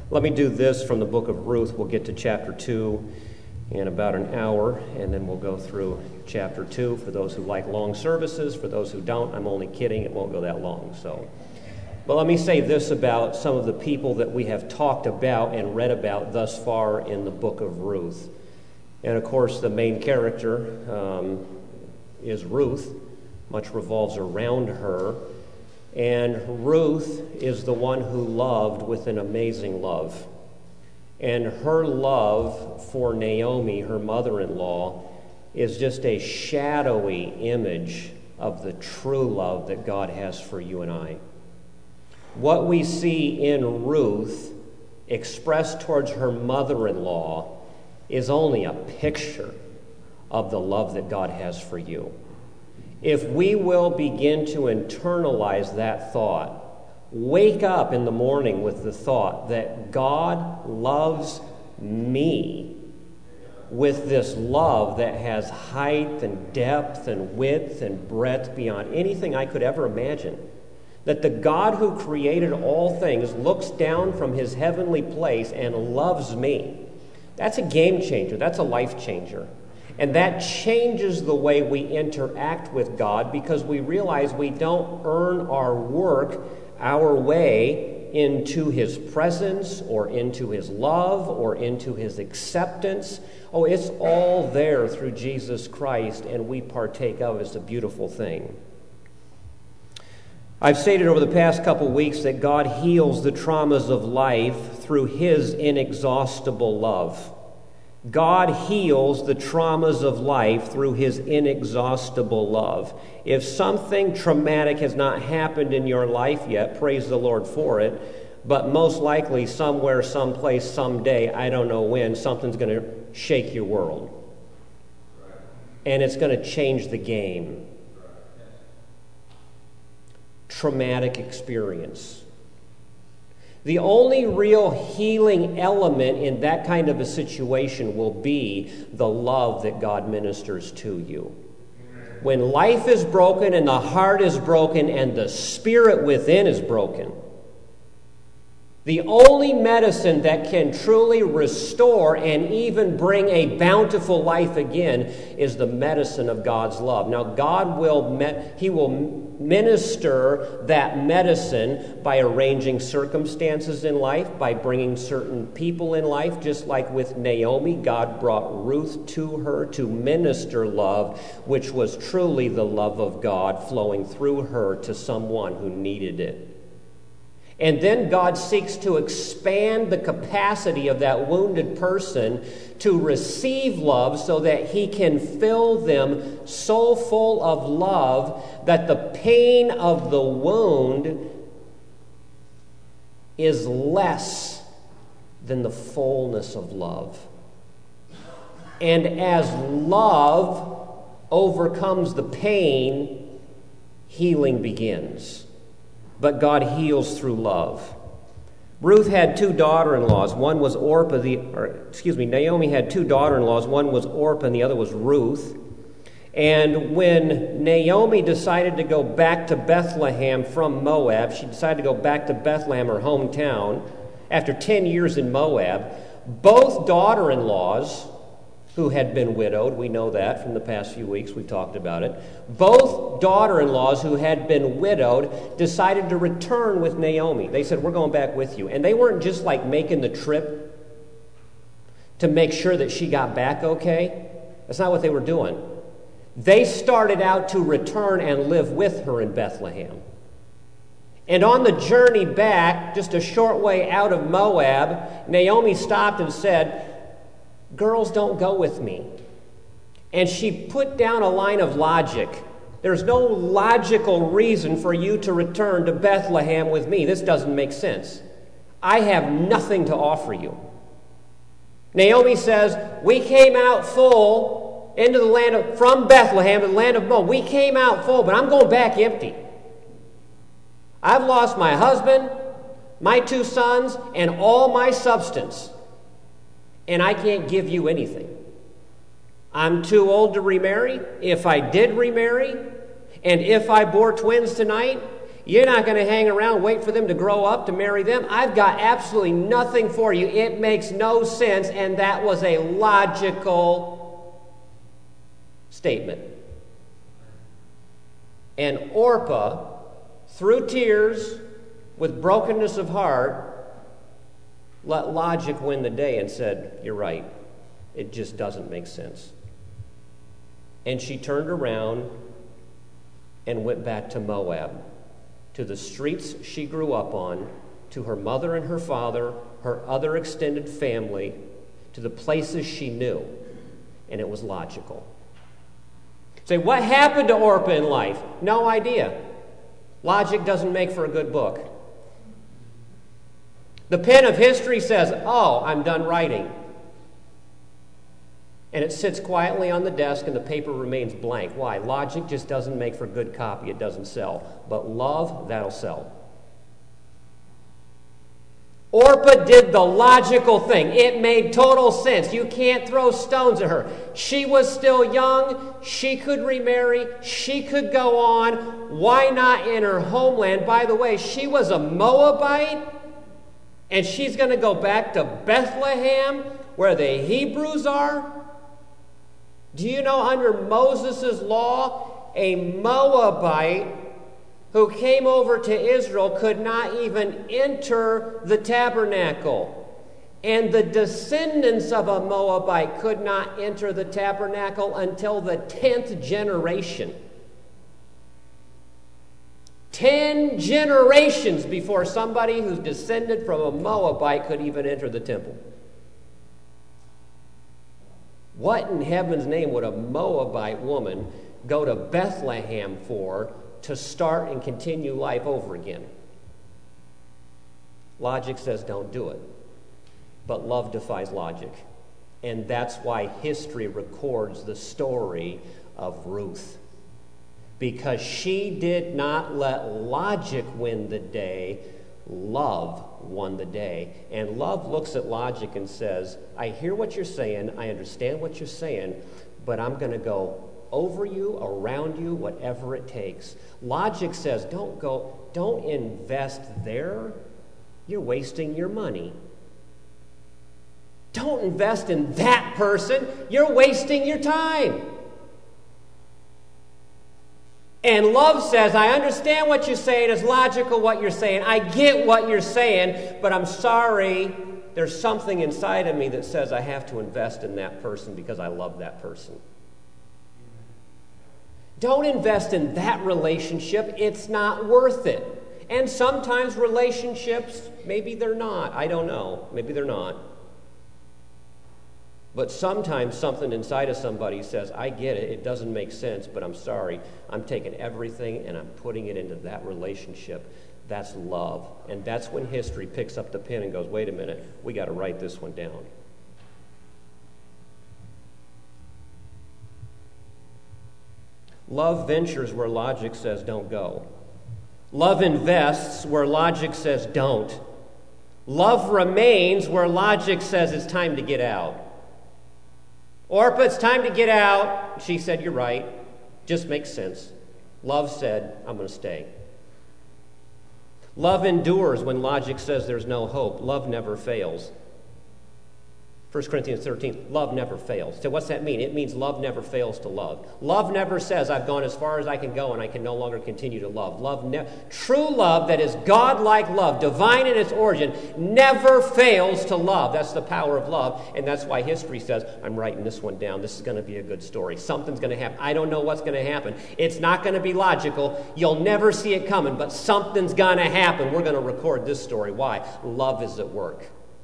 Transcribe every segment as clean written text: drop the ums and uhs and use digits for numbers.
Let me do this from the book of Ruth. We'll get to chapter 2 in about an hour, and then we'll go through chapter 2 for those who like long services. For those who don't, I'm only kidding. It won't go that long. But let me say this about some of the people that we have talked about and read about thus far in the book of Ruth. And of course, the main character is Ruth. Much revolves around her. And Ruth is the one who loved with an amazing love. And her love for Naomi, her mother-in-law, is just a shadowy image of the true love that God has for you and I. What we see in Ruth expressed towards her mother-in-law is only a picture of the love that God has for you. If we will begin to internalize that thought, wake up in the morning with the thought that God loves me with this love that has height and depth and width and breadth beyond anything I could ever imagine. That the God who created all things looks down from his heavenly place and loves me. That's a game changer. That's a life changer. And that changes the way we interact with God, because we realize we don't earn our work our way into his presence or into his love or into his acceptance. Oh, it's all there through Jesus Christ, and we partake of it. It's a beautiful thing. I've stated over the past couple weeks that God heals the traumas of life through his inexhaustible love. God heals the traumas of life through his inexhaustible love. If something traumatic has not happened in your life yet, praise the Lord for it, but most likely somewhere, someplace, someday, I don't know when, something's going to shake your world. And it's going to change the game. Traumatic experience. The only real healing element in that kind of a situation will be the love that God ministers to you. When life is broken and the heart is broken and the spirit within is broken, the only medicine that can truly restore and even bring a bountiful life again is the medicine of God's love. Now, God will minister that medicine by arranging circumstances in life, by bringing certain people in life, just like with Naomi. God brought Ruth to her to minister love, which was truly the love of God flowing through her to someone who needed it. And then God seeks to expand the capacity of that wounded person to receive love so that he can fill them so full of love that the pain of the wound is less than the fullness of love. And as love overcomes the pain, healing begins. But God heals through love. Ruth had two daughter-in-laws. One was Naomi had two daughter-in-laws. One was Orpah and the other was Ruth. And when Naomi decided to go back to Bethlehem from Moab, she decided to go back to Bethlehem, her hometown, after 10 years in Moab. Both daughter-in-laws, who had been widowed, we know that from the past few weeks, we've talked about it. Both daughter-in-laws who had been widowed decided to return with Naomi. They said, we're going back with you. And they weren't just like making the trip to make sure that she got back okay. That's not what they were doing. They started out to return and live with her in Bethlehem. And on the journey back, just a short way out of Moab, Naomi stopped and said, girls, don't go with me. And she put down a line of logic. There's no logical reason for you to return to Bethlehem with me. This doesn't make sense. I have nothing to offer you. Naomi says, we came out full into the land from Bethlehem to the land of Moab. We came out full, but I'm going back empty. I've lost my husband, my two sons, and all my substance. And I can't give you anything. I'm too old to remarry. If I did remarry, and if I bore twins tonight, You're not going to hang around, wait for them to grow up to marry them. I've got absolutely nothing for you. It makes no sense, and that was a logical statement. And Orpah, through tears, with brokenness of heart, let logic win the day and said, you're right. It just doesn't make sense. And she turned around and went back to Moab, to the streets she grew up on, to her mother and her father, her other extended family, to the places she knew. And it was logical. Say, what happened to Orpah in life? No idea. Logic doesn't make for a good book. The pen of history says, oh, I'm done writing. And it sits quietly on the desk and the paper remains blank. Why? Logic just doesn't make for good copy. It doesn't sell. But love, that'll sell. Orpah did the logical thing. It made total sense. You can't throw stones at her. She was still young. She could remarry. She could go on. Why not in her homeland? By the way, she was a Moabite, and she's going to go back to Bethlehem, where the Hebrews are. Do you know under Moses' law, a Moabite who came over to Israel could not even enter the tabernacle? And the descendants of a Moabite could not enter the tabernacle until the 10th generation. 10 generations before somebody who's descended from a Moabite could even enter the temple. What in heaven's name would a Moabite woman go to Bethlehem for to start and continue life over again? Logic says don't do it. But love defies logic. And that's why history records the story of Ruth. Because she did not let logic win the day, love won the day. And love looks at logic and says, I hear what you're saying, I understand what you're saying, but I'm going to go over you, around you, whatever it takes. Logic says, don't invest there. You're wasting your money. Don't invest in that person. You're wasting your time. And love says, I understand what you're saying. It's logical what you're saying. I get what you're saying, but I'm sorry. There's something inside of me that says I have to invest in that person because I love that person. Don't invest in that relationship. It's not worth it. And sometimes relationships, maybe they're not. I don't know. Maybe they're not. But sometimes something inside of somebody says, I get it, it doesn't make sense, but I'm sorry. I'm taking everything and I'm putting it into that relationship. That's love. And that's when history picks up the pen and goes, wait a minute, we got to write this one down. Love ventures where logic says don't go. Love invests where logic says don't. Love remains where logic says it's time to get out. Orpah, it's time to get out. She said, you're right. Just makes sense. Love said, I'm going to stay. Love endures when logic says there's no hope. Love never fails. 1 Corinthians 13, love never fails. So what's that mean? It means love never fails to love. Love never says, I've gone as far as I can go and I can no longer continue to love. True love that is God-like love, divine in its origin, never fails to love. That's the power of love, and that's why history says, I'm writing this one down. This is going to be a good story. Something's going to happen. I don't know what's going to happen. It's not going to be logical. You'll never see it coming, but something's going to happen. We're going to record this story. Why? Love is at work.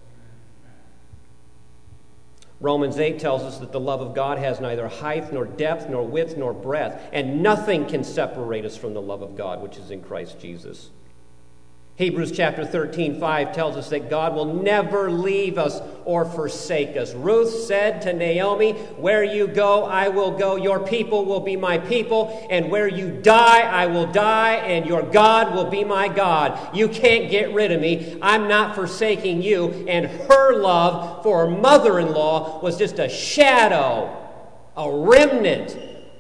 Romans 8 tells us that the love of God has neither height, nor depth, nor width, nor breadth, and nothing can separate us from the love of God, which is in Christ Jesus. Hebrews chapter 13:5 tells us that God will never leave us or forsake us. Ruth said to Naomi, where you go, I will go. Your people will be my people. And where you die, I will die. And your God will be my God. You can't get rid of me. I'm not forsaking you. And her love for her mother-in-law was just a shadow, a remnant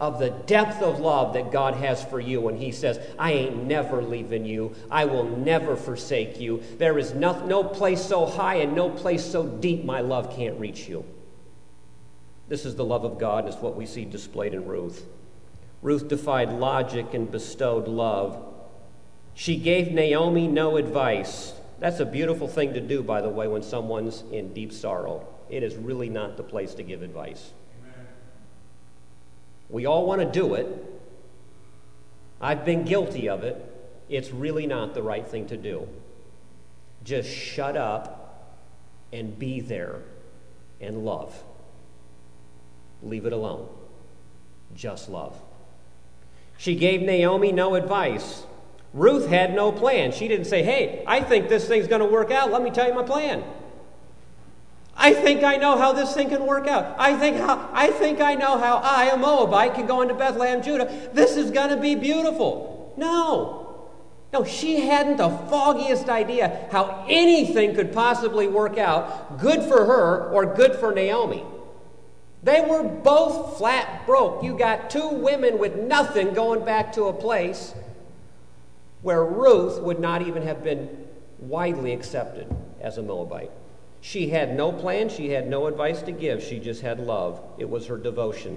of the depth of love that God has for you when he says, I ain't never leaving you. I will never forsake you. There is no place so high and no place so deep my love can't reach you. This is the love of God, and it's what we see displayed in Ruth. Ruth defied logic and bestowed love. She gave Naomi no advice. That's a beautiful thing to do, by the way, when someone's in deep sorrow. It is really not the place to give advice. Amen. We all want to do it. I've been guilty of it. It's really not the right thing to do. Just shut up and be there and love. Leave it alone. Just love. She gave Naomi no advice. Ruth had no plan. She didn't say, hey, I think this thing's going to work out. Let me tell you my plan. I think I know how this thing can work out. I think I know how I, a Moabite, can go into Bethlehem, Judah. This is going to be beautiful. No, she hadn't the foggiest idea how anything could possibly work out, good for her or good for Naomi. They were both flat broke. You got two women with nothing going back to a place where Ruth would not even have been widely accepted as a Moabite. She had no plan. She had no advice to give. She just had love. It was her devotion.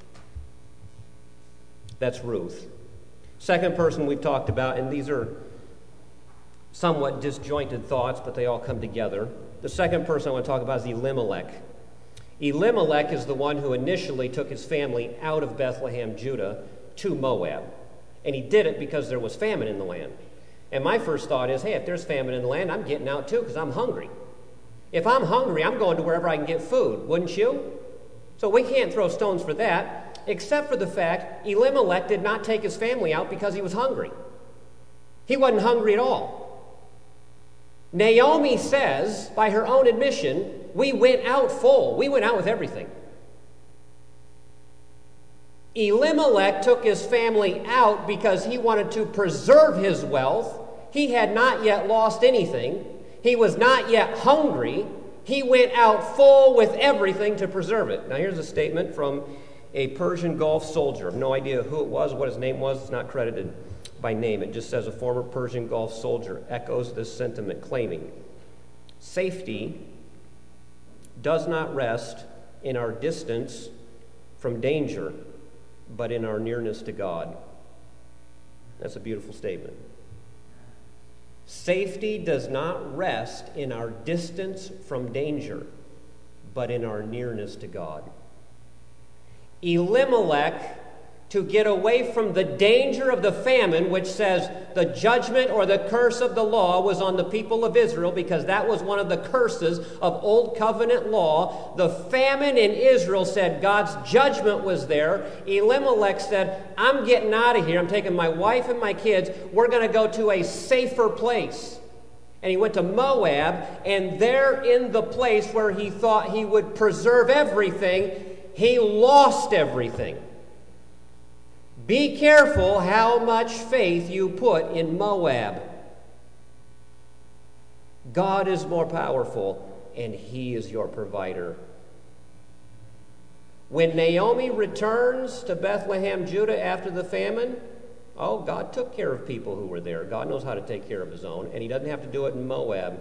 That's Ruth. Second person we've talked about, and these are somewhat disjointed thoughts, but they all come together. The second person I want to talk about is Elimelech. Elimelech is the one who initially took his family out of Bethlehem, Judah, to Moab. And he did it because there was famine in the land. And my first thought is, hey, if there's famine in the land, I'm getting out too because I'm hungry. If I'm hungry, I'm going to wherever I can get food, wouldn't you? So we can't throw stones for that, except for the fact Elimelech did not take his family out because he was hungry. He wasn't hungry at all. Naomi says, by her own admission, we went out full. We went out with everything. Elimelech took his family out because he wanted to preserve his wealth. He had not yet lost anything. He was not yet hungry. He went out full with everything to preserve it. Now here's a statement from a Persian Gulf soldier. I have no idea who it was, what his name was. It's not credited by name. It just says a former Persian Gulf soldier echoes this sentiment, claiming, safety does not rest in our distance from danger, but in our nearness to God. That's a beautiful statement. Safety does not rest in our distance from danger, but in our nearness to God. Elimelech, to get away from the danger of the famine, which says the judgment or the curse of the law was on the people of Israel, because that was one of the curses of Old Covenant law. The famine in Israel said God's judgment was there. Elimelech said, I'm getting out of here. I'm taking my wife and my kids. We're going to go to a safer place. And he went to Moab, and there in the place where he thought he would preserve everything, he lost everything. Be careful how much faith you put in Moab. God is more powerful, and he is your provider. When Naomi returns to Bethlehem, Judah after the famine, God took care of people who were there. God knows how to take care of his own, and he doesn't have to do it in Moab.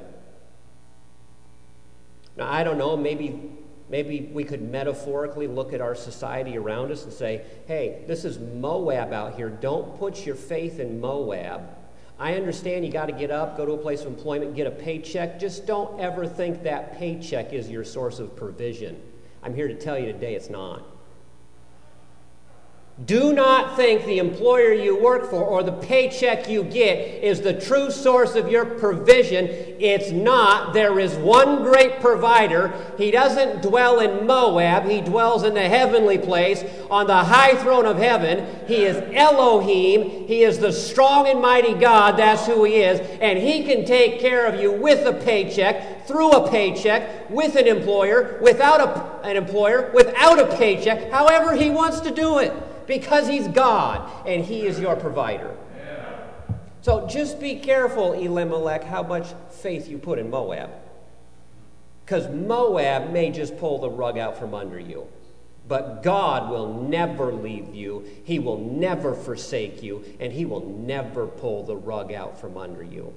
Now, I don't know, maybe we could metaphorically look at our society around us and say, hey, this is Moab out here. Don't put your faith in Moab. I understand you got to get up, go to a place of employment, get a paycheck. Just don't ever think that paycheck is your source of provision. I'm here to tell you today it's not. Do not think the employer you work for or the paycheck you get is the true source of your provision. It's not. There is one great provider. He doesn't dwell in Moab. He dwells in the heavenly place on the high throne of heaven. He is Elohim. He is the strong and mighty God. That's who he is. And he can take care of you with a paycheck, through a paycheck, with an employer, without an employer, without a paycheck, however he wants to do it. Because he's God, and he is your provider. Yeah. So just be careful, Elimelech, how much faith you put in Moab. Because Moab may just pull the rug out from under you. But God will never leave you. He will never forsake you. And He will never pull the rug out from under you.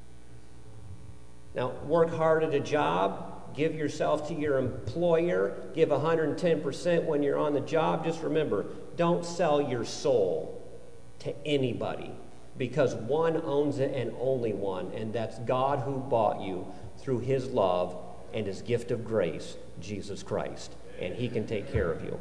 Now, work hard at a job. Give yourself to your employer. Give 110% when you're on the job. Just remember, don't sell your soul to anybody, because one owns it and only one, and that's God who bought you through His love and His gift of grace, Jesus Christ. And He can take care of you.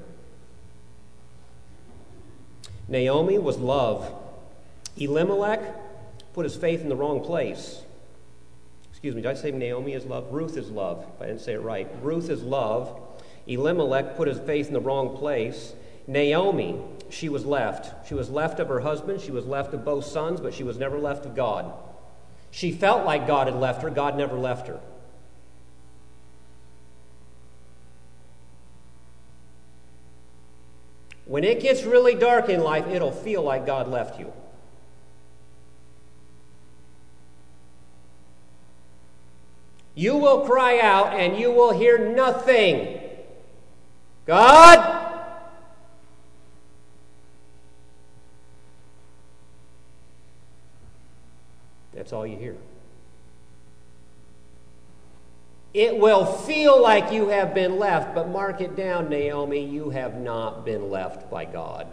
Naomi was love. Elimelech put his faith in the wrong place. Excuse me, did I say Naomi is love? Ruth is love, if I didn't say it right. Ruth is love. Elimelech put his faith in the wrong place. Naomi, she was left. She was left of her husband. She was left of both sons, but she was never left of God. She felt like God had left her. God never left her. When it gets really dark in life, it'll feel like God left you. You will cry out and you will hear nothing. God! That's all you hear. It will feel like you have been left, but mark it down, Naomi, you have not been left by God.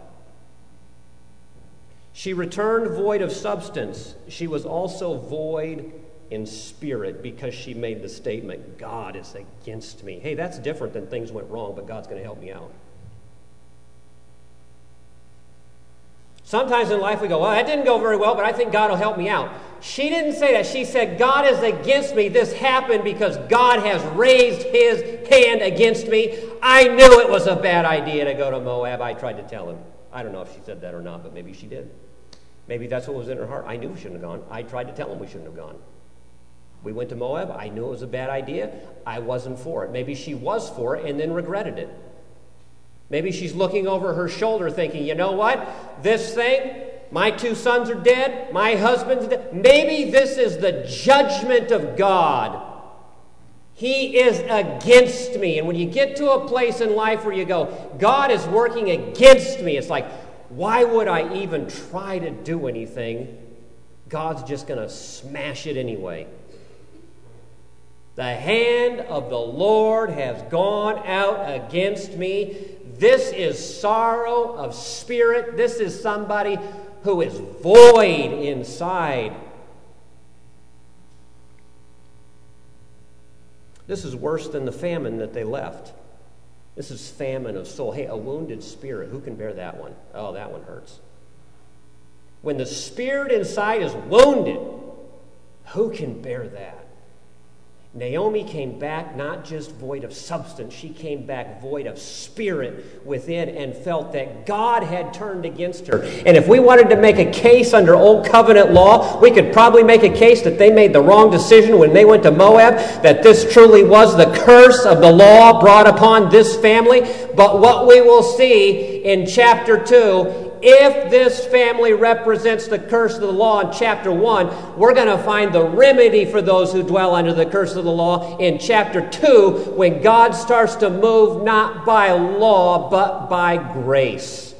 She returned void of substance. She was also void in spirit, because she made the statement, God is against me. Hey, that's different than things went wrong, but God's going to help me out. Sometimes in life we go, well, that didn't go very well, but I think God will help me out. She didn't say that. She said, God is against me. This happened because God has raised His hand against me. I knew it was a bad idea to go to Moab. I tried to tell him. I don't know if she said that or not, but maybe she did. Maybe that's what was in her heart. I knew we shouldn't have gone. I tried to tell him we shouldn't have gone. We went to Moab. I knew it was a bad idea. I wasn't for it. Maybe she was for it and then regretted it. Maybe she's looking over her shoulder thinking, you know what? This thing, my 2 sons are dead. My husband's dead. Maybe this is the judgment of God. He is against me. And when you get to a place in life where you go, God is working against me, it's like, why would I even try to do anything? God's just going to smash it anyway. The hand of the Lord has gone out against me. This is sorrow of spirit. This is somebody who is void inside. This is worse than the famine that they left. This is famine of soul. Hey, a wounded spirit. Who can bear that one? Oh, that one hurts. When the spirit inside is wounded, who can bear that? Naomi came back not just void of substance, she came back void of spirit within and felt that God had turned against her. And if we wanted to make a case under Old Covenant law, we could probably make a case that they made the wrong decision when they went to Moab, that this truly was the curse of the law brought upon this family. But what we will see in chapter 2, if this family represents the curse of the law in chapter 1, we're going to find the remedy for those who dwell under the curse of the law in chapter 2, when God starts to move not by law, but by grace.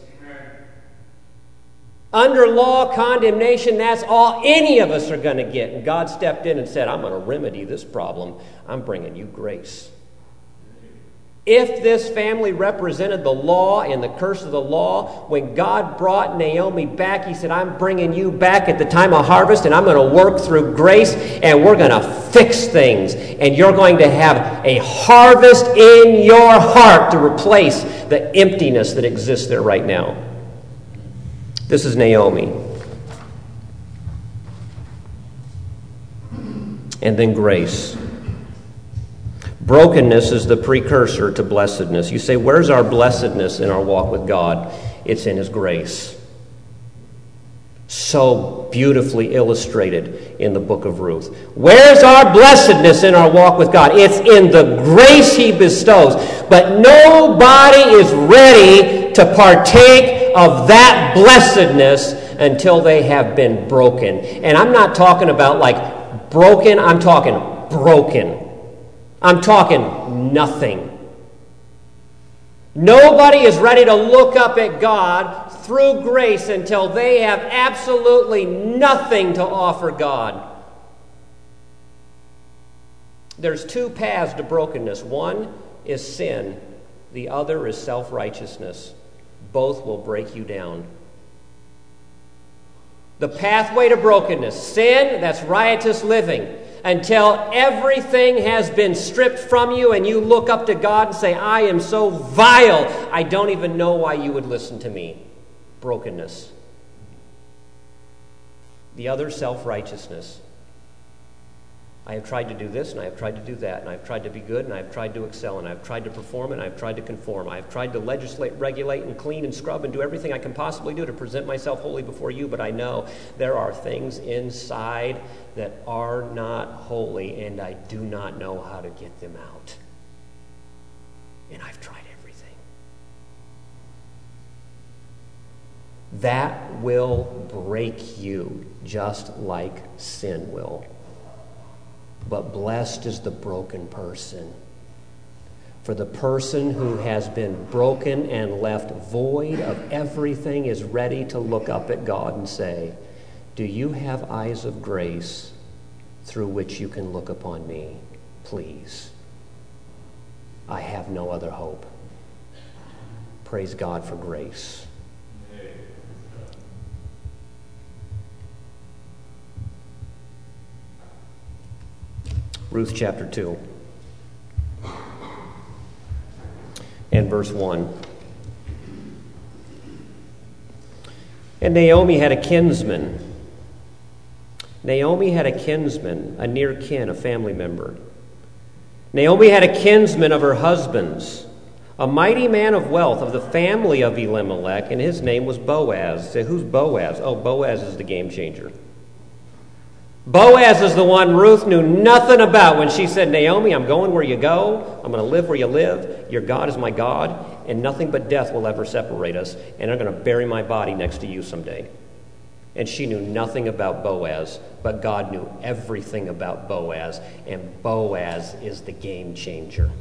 Under law, condemnation, that's all any of us are going to get. And God stepped in and said, I'm going to remedy this problem. I'm bringing you grace. If this family represented the law and the curse of the law, when God brought Naomi back, He said, I'm bringing you back at the time of harvest, and I'm going to work through grace, and we're going to fix things. And you're going to have a harvest in your heart to replace the emptiness that exists there right now. This is Naomi. And then grace. Brokenness is the precursor to blessedness. You say, where's our blessedness in our walk with God? It's in His grace. So beautifully illustrated in the book of Ruth. Where's our blessedness in our walk with God? It's in the grace He bestows. But nobody is ready to partake of that blessedness until they have been broken. And I'm not talking about like broken, I'm talking broken. I'm talking nothing. Nobody is ready to look up at God through grace until they have absolutely nothing to offer God. There's two paths to brokenness. One is sin. The other is self-righteousness. Both will break you down. The pathway to brokenness. Sin, that's riotous living. Until everything has been stripped from you and you look up to God and say, I am so vile, I don't even know why you would listen to me. Brokenness. The other, self-righteousness. I have tried to do this, and I have tried to do that, and I have tried to be good, and I have tried to excel, and I have tried to perform, and I have tried to conform. I have tried to legislate, regulate, and clean, and scrub, and do everything I can possibly do to present myself holy before you, but I know there are things inside that are not holy, and I do not know how to get them out. And I've tried everything. That will break you just like sin will. But blessed is the broken person. For the person who has been broken and left void of everything is ready to look up at God and say, do you have eyes of grace through which you can look upon me? Please. I have no other hope. Praise God for grace. Ruth chapter 2 and verse 1. And Naomi had a kinsman. Naomi had a kinsman, a near kin, a family member. Naomi had a kinsman of her husband's, a mighty man of wealth of the family of Elimelech, and his name was Boaz. Say, who's Boaz? Oh, Boaz is the game changer. Boaz is the one Ruth knew nothing about when she said, Naomi, I'm going where you go. I'm going to live where you live. Your God is my God, and nothing but death will ever separate us, and I'm going to bury my body next to you someday. And she knew nothing about Boaz, but God knew everything about Boaz, and Boaz is the game changer.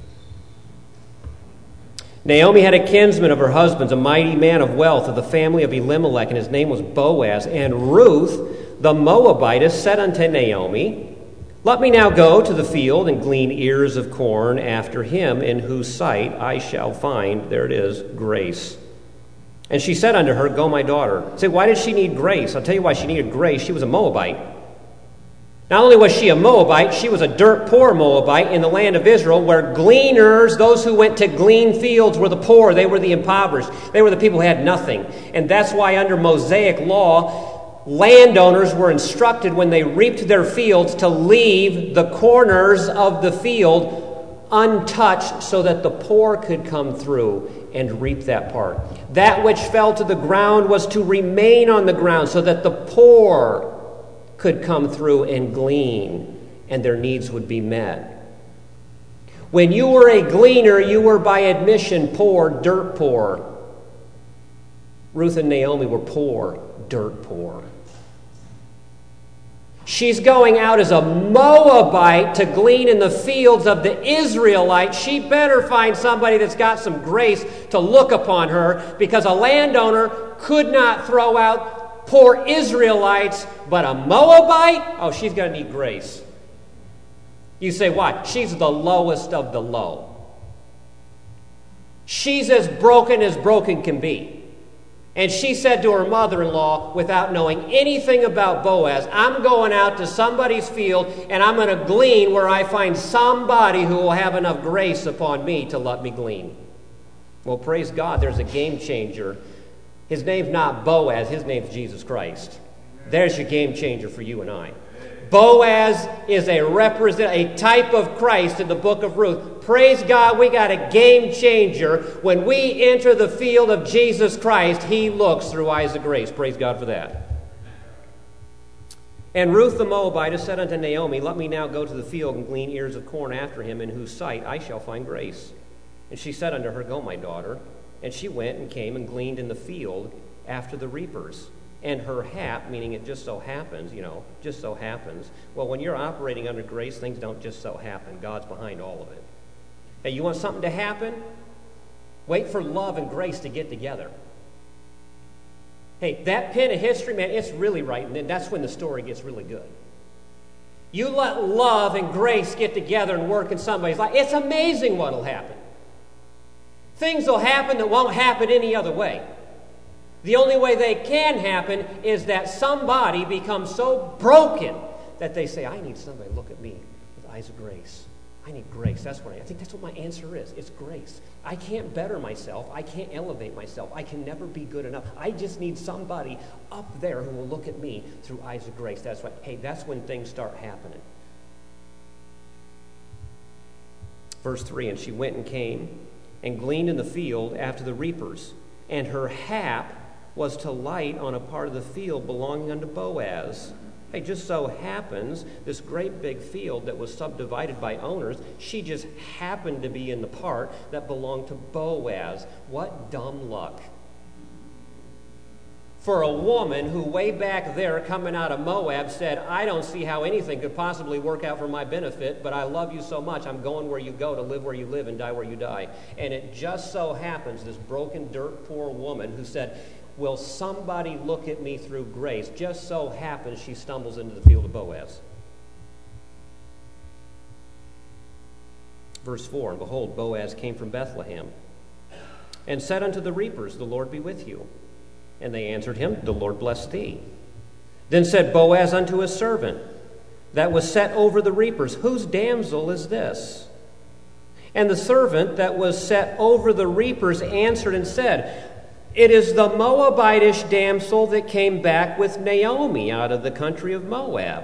Naomi had a kinsman of her husband's, a mighty man of wealth of the family of Elimelech, and his name was Boaz. And Ruth, the Moabitess, said unto Naomi, let me now go to the field and glean ears of corn after him, in whose sight I shall find, there it is, grace. And she said unto her, go, my daughter. Say, why did she need grace? I'll tell you why she needed grace. She was a Moabite. Not only was she a Moabite, she was a dirt poor Moabite in the land of Israel, where gleaners, those who went to glean fields, were the poor. They were the impoverished. They were the people who had nothing. And that's why under Mosaic law, landowners were instructed when they reaped their fields to leave the corners of the field untouched so that the poor could come through and reap that part. That which fell to the ground was to remain on the ground so that the poor could come through and glean and their needs would be met. When you were a gleaner, you were by admission poor, dirt poor. Ruth and Naomi were poor, dirt poor. She's going out as a Moabite to glean in the fields of the Israelites. She better find somebody that's got some grace to look upon her, because a landowner could not throw out poor Israelites, but a Moabite, oh, she's going to need grace. You say, why? She's the lowest of the low. She's as broken can be. And she said to her mother-in-law, without knowing anything about Boaz, I'm going out to somebody's field and I'm going to glean where I find somebody who will have enough grace upon me to let me glean. Well, praise God, there's a game changer. His name's not Boaz, his name's Jesus Christ. There's your game changer for you and I. Boaz is a type of Christ in the book of Ruth. Praise God, we got a game changer. When we enter the field of Jesus Christ, he looks through eyes of grace. Praise God for that. And Ruth the Moabitess said unto Naomi, let me now go to the field and glean ears of corn after him, in whose sight I shall find grace. And she said unto her, go, my daughter. And she went and came and gleaned in the field after the reapers. And her hap, meaning it just so happens, just so happens. Well, when you're operating under grace, things don't just so happen. God's behind all of it. Hey, you want something to happen? Wait for love and grace to get together. Hey, that pin of history, man, it's really right, and then that's when the story gets really good. You let love and grace get together and work in somebody's life, it's amazing what will happen. Things will happen that won't happen any other way. The only way they can happen is that somebody becomes so broken that they say, I need somebody to look at me with eyes of grace. I need grace. That's what I think that's what my answer is. It's grace. I can't better myself. I can't elevate myself. I can never be good enough. I just need somebody up there who will look at me through eyes of grace. That's right. Hey, that's when things start happening. Verse 3, and she went and came and gleaned in the field after the reapers, and her hap was to light on a part of the field belonging unto Boaz. It just so happens, this great big field that was subdivided by owners, she just happened to be in the part that belonged to Boaz. What dumb luck. For a woman who way back there coming out of Moab said, I don't see how anything could possibly work out for my benefit, but I love you so much, I'm going where you go to live where you live and die where you die. And it just so happens, this broken, dirt poor woman who said, will somebody look at me through grace? Just so happens she stumbles into the field of Boaz. Verse 4, and behold, Boaz came from Bethlehem and said unto the reapers, the Lord be with you. And they answered him, the Lord bless thee. Then said Boaz unto his servant that was set over the reapers, whose damsel is this? And the servant that was set over the reapers answered and said, it is the Moabitish damsel that came back with Naomi out of the country of Moab.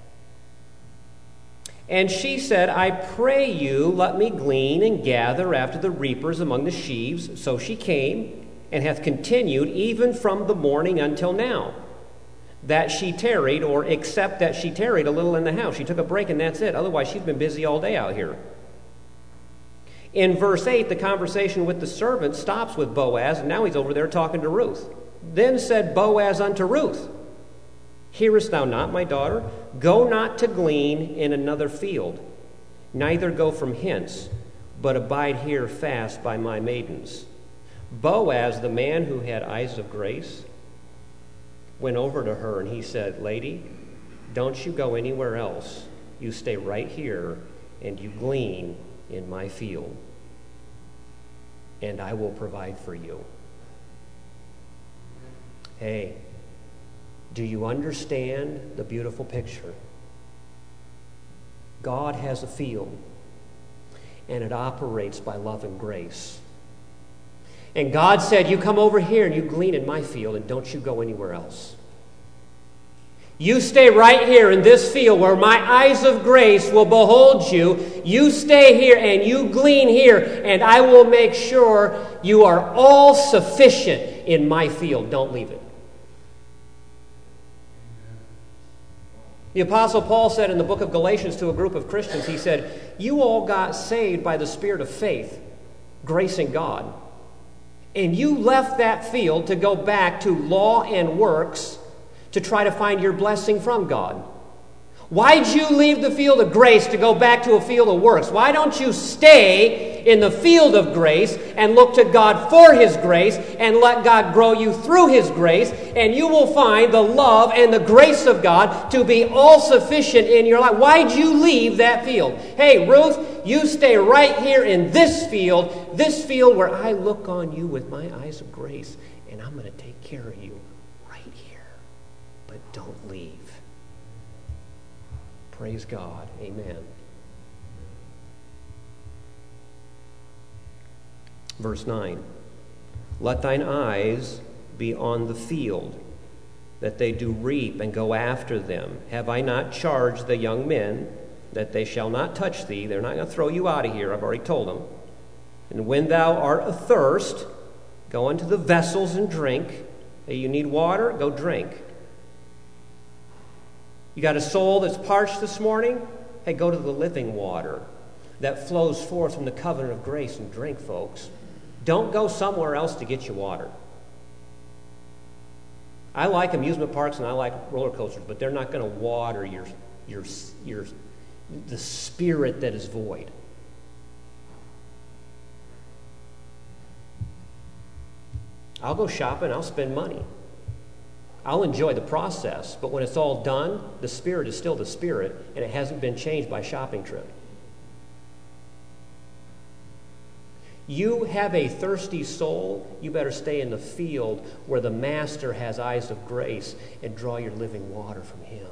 And she said, I pray you, let me glean and gather after the reapers among the sheaves. So she came, and hath continued even from the morning until now. That she tarried, or except that she tarried a little in the house. She took a break and that's it. Otherwise, she's been busy all day out here. In verse 8, the conversation with the servant stops with Boaz, and now he's over there talking to Ruth. Then said Boaz unto Ruth, hearest thou not, my daughter? Go not to glean in another field, neither go from hence, but abide here fast by my maidens. Boaz, the man who had eyes of grace, went over to her, and he said, lady, don't you go anywhere else. You stay right here, and you glean in my field, and I will provide for you. Hey, do you understand the beautiful picture? God has a field, and it operates by love and grace. And God said, you come over here and you glean in my field, and don't you go anywhere else. You stay right here in this field where my eyes of grace will behold you. You stay here and you glean here, and I will make sure you are all sufficient in my field. Don't leave it. The Apostle Paul said in the book of Galatians to a group of Christians, he said, you all got saved by the spirit of faith, grace in God. And you left that field to go back to law and works to try to find your blessing from God. Why'd you leave the field of grace to go back to a field of works? Why don't you stay in the field of grace and look to God for His grace and let God grow you through His grace, and you will find the love and the grace of God to be all sufficient in your life. Why'd you leave that field? Hey, Ruth, you stay right here in this field where I look on you with my eyes of grace, and I'm going to take care of you right here. But don't leave. Praise God. Amen. Verse 9. Let thine eyes be on the field, that they do reap and go after them. Have I not charged the young men that they shall not touch thee? They're not going to throw you out of here. I've already told them. And when thou art athirst, go unto the vessels and drink. Hey, you need water? Go drink. You got a soul that's parched this morning? Hey, go to the living water that flows forth from the covenant of grace and drink, folks. Don't go somewhere else to get you water. I like amusement parks and I like roller coasters, but they're not going to water the spirit that is void. I'll go shopping, I'll spend money. I'll enjoy the process, but when it's all done, the Spirit is still the Spirit, and it hasn't been changed by a shopping trip. You have a thirsty soul, you better stay in the field where the Master has eyes of grace and draw your living water from Him.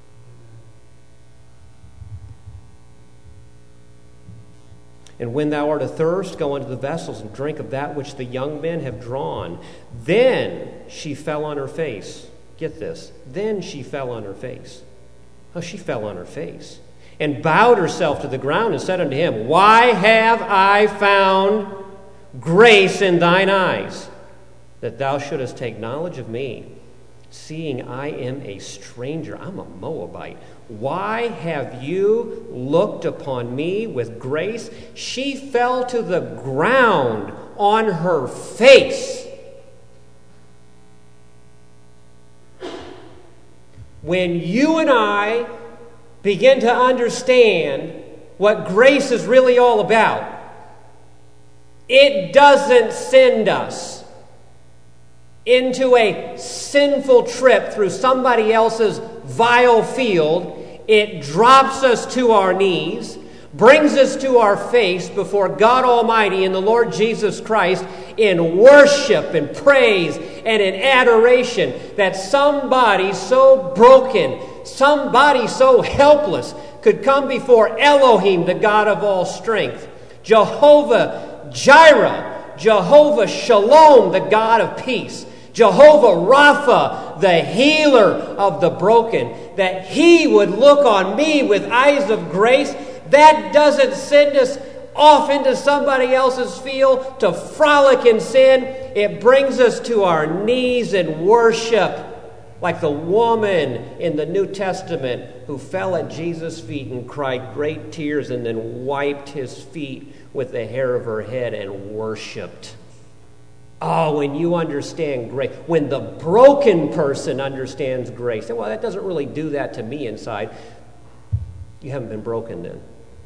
And when thou art athirst, go unto the vessels and drink of that which the young men have drawn. Then she fell on her face. Get this. Then she fell on her face. Oh, she fell on her face. And bowed herself to the ground and said unto him, Why have I found grace in thine eyes, that thou shouldest take knowledge of me, seeing I am a stranger? I'm a Moabite. Why have you looked upon me with grace? She fell to the ground on her face. When you and I begin to understand what grace is really all about, it doesn't send us into a sinful trip through somebody else's vile field. It drops us to our knees, brings us to our face before God Almighty and the Lord Jesus Christ in worship and praise and in adoration, that somebody so broken, somebody so helpless could come before Elohim, the God of all strength, Jehovah Jireh, Jehovah Shalom, the God of peace, Jehovah Rapha, the healer of the broken, that He would look on me with eyes of grace. That doesn't send us off into somebody else's field to frolic in sin. It brings us to our knees in worship, like the woman in the New Testament who fell at Jesus' feet and cried great tears and then wiped His feet with the hair of her head and worshiped. Oh, when you understand grace, when the broken person understands grace, well, that doesn't really do that to me inside. You haven't been broken then.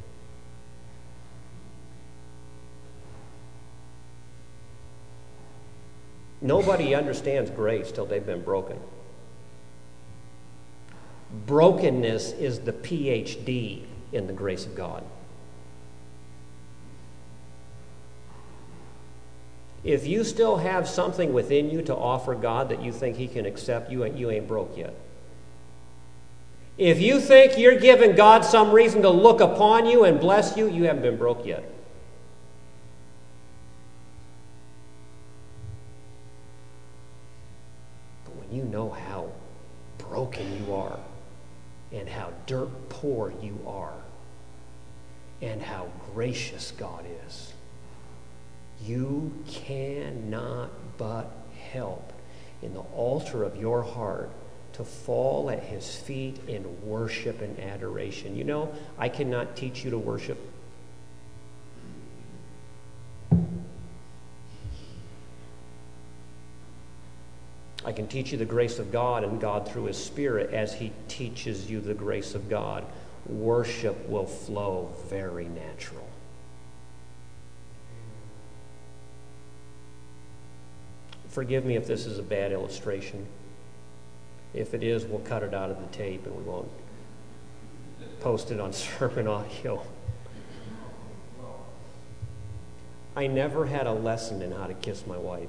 Nobody understands grace till they've been broken. Brokenness is the PhD in the grace of God. If you still have something within you to offer God that you think He can accept, you ain't broke yet. If you think you're giving God some reason to look upon you and bless you, you haven't been broke yet. But when you know how broken you are, and how dirt poor you are, and how gracious God is, you cannot but help in the altar of your heart to fall at His feet in worship and adoration. You know, I cannot teach you to worship. I can teach you the grace of God and God through His Spirit as He teaches you the grace of God. Worship will flow very natural. Forgive me if this is a bad illustration. If it is, we'll cut it out of the tape and we won't post it on sermon audio. I never had a lesson in how to kiss my wife.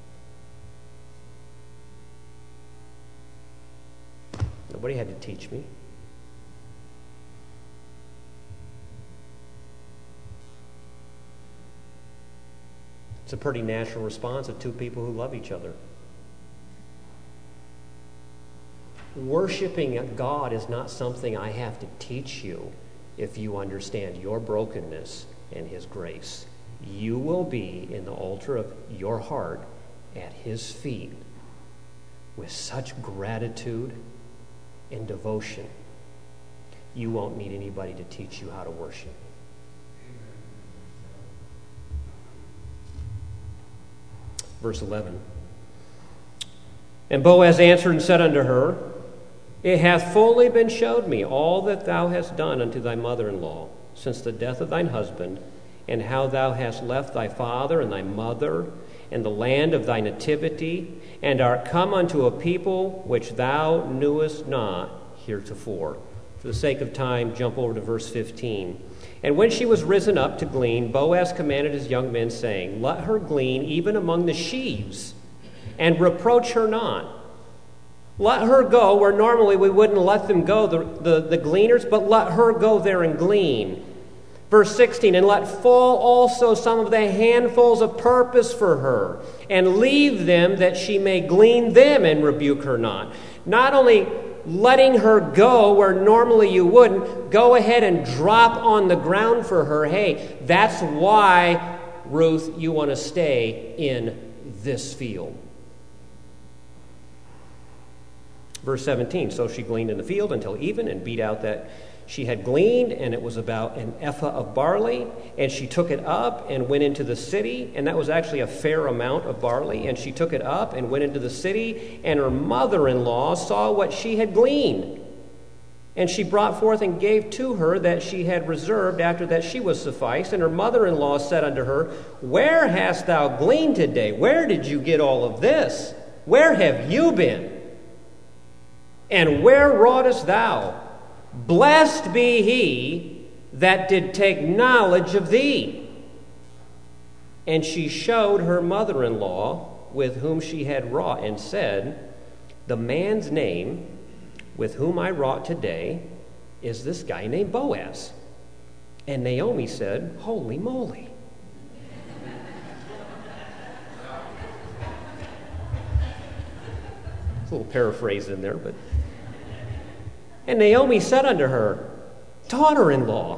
Nobody had to teach me. It's a pretty natural response of two people who love each other. Worshiping God is not something I have to teach you if you understand your brokenness and His grace. You will be in the altar of your heart at His feet with such gratitude and devotion. You won't need anybody to teach you how to worship. Verse 11. And Boaz answered and said unto her, It hath fully been showed me all that thou hast done unto thy mother-in-law since the death of thine husband, and how thou hast left thy father and thy mother, and the land of thy nativity, and art come unto a people which thou knewest not heretofore. For the sake of time, jump over to verse 15. And when she was risen up to glean, Boaz commanded his young men, saying, Let her glean even among the sheaves, and reproach her not. Let her go where normally we wouldn't let them go, the gleaners, but let her go there and glean. Verse 16, and let fall also some of the handfuls of purpose for her, and leave them that she may glean them and rebuke her not. Not only letting her go where normally you wouldn't, go ahead and drop on the ground for her. Hey, that's why, Ruth, you want to stay in this field. Verse 17, so she gleaned in the field until even, and beat out that she had gleaned, and it was about an ephah of barley, and she took it up and went into the city, and that was actually a fair amount of barley, and she took it up and went into the city, and her mother-in-law saw what she had gleaned, and she brought forth and gave to her that she had reserved after that she was sufficed, and her mother-in-law said unto her, Where hast thou gleaned today? Where did you get all of this? Where have you been? And where wroughtest thou? Blessed be he that did take knowledge of thee. And she showed her mother-in-law with whom she had wrought, and said, The man's name with whom I wrought today is this guy named Boaz. And Naomi said, Holy moly. It's a little paraphrase in there, but... And Naomi said unto her, Daughter-in-law,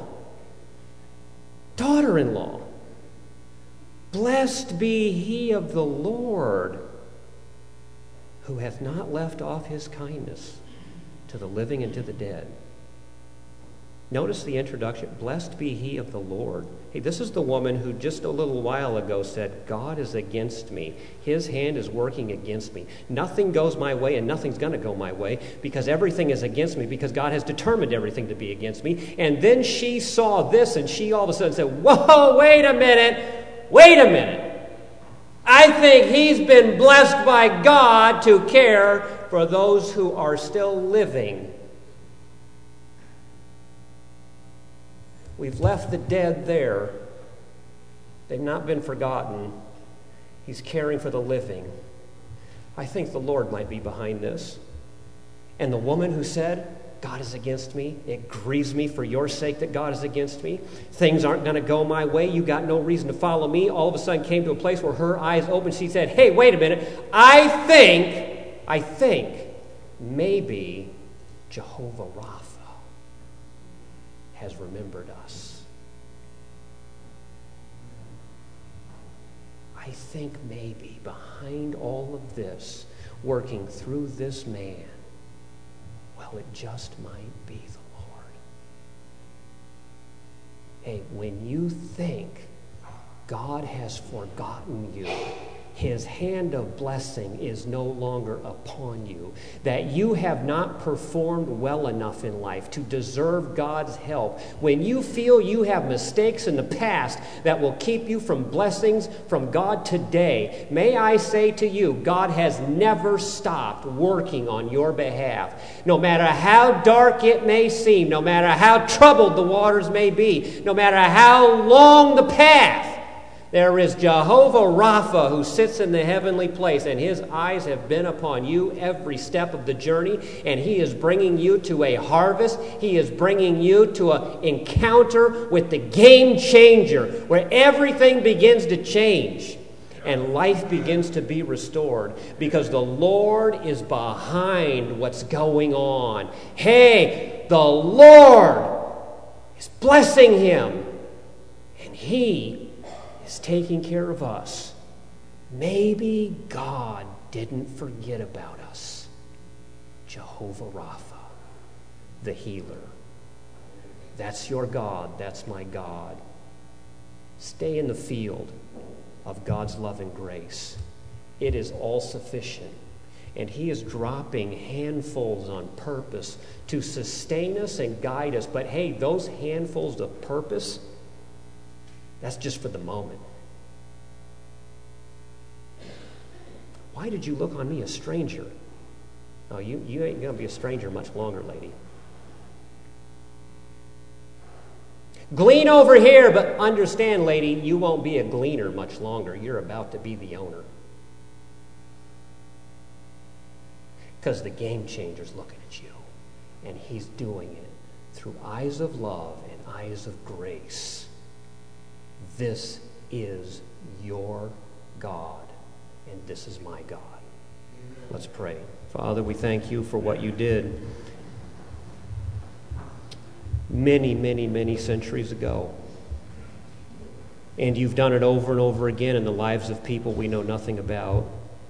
blessed be he of the Lord, who hath not left off his kindness to the living and to the dead. Notice the introduction, blessed be he of the Lord. Hey, this is the woman who just a little while ago said, God is against me. His hand is working against me. Nothing goes my way, and nothing's going to go my way, because everything is against me, because God has determined everything to be against me. And then she saw this, and she all of a sudden said, whoa, wait a minute. I think he's been blessed by God to care for those who are still living. We've left the dead there. They've not been forgotten. He's caring for the living. I think the Lord might be behind this. And the woman who said, God is against me. It grieves me for your sake that God is against me. Things aren't going to go my way. You got no reason to follow me. All of a sudden came to a place where her eyes opened. She said, hey, wait a minute. I think maybe Jehovah Rapha has remembered us. I think maybe behind all of this, working through this man, well, it just might be the Lord. Hey, when you think God has forgotten you, his hand of blessing is no longer upon you, that you have not performed well enough in life to deserve God's help, when you feel you have mistakes in the past that will keep you from blessings from God today, may I say to you, God has never stopped working on your behalf. No matter how dark it may seem, no matter how troubled the waters may be, no matter how long the path, there is Jehovah Rapha who sits in the heavenly place, and his eyes have been upon you every step of the journey, and he is bringing you to a harvest. He is bringing you to an encounter with the game changer, where everything begins to change and life begins to be restored, because the Lord is behind what's going on. Hey, the Lord is blessing him, and he is taking care of us. Maybe God didn't forget about us. Jehovah Rapha, the healer. That's your God. That's my God. Stay in the field of God's love and grace. It is all sufficient. And he is dropping handfuls on purpose to sustain us and guide us. But hey, those handfuls of purpose, that's just for the moment. why did you look on me, a stranger? Oh, you ain't going to be a stranger much longer, lady. Glean over here, but understand, lady, you won't be a gleaner much longer. You're about to be the owner. Because the game changer's looking at you, and he's doing it through eyes of love and eyes of grace. This is your God, and this is my God. Let's pray. Father, we thank you for what you did many, many, many centuries ago. And you've done it over and over again in the lives of people we know nothing about.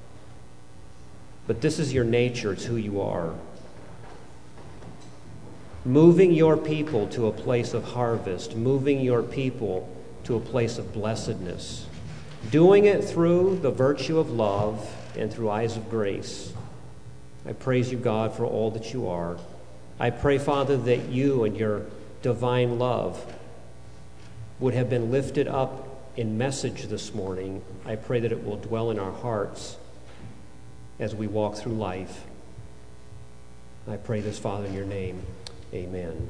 But this is your nature. It's who you are. Moving your people to a place of harvest. Moving your people to a place of blessedness. Doing it through the virtue of love and through eyes of grace. I praise you, God, for all that you are. I pray, Father, that you and your divine love would have been lifted up in message this morning. I pray that it will dwell in our hearts as we walk through life. I pray this, Father, in your name. Amen.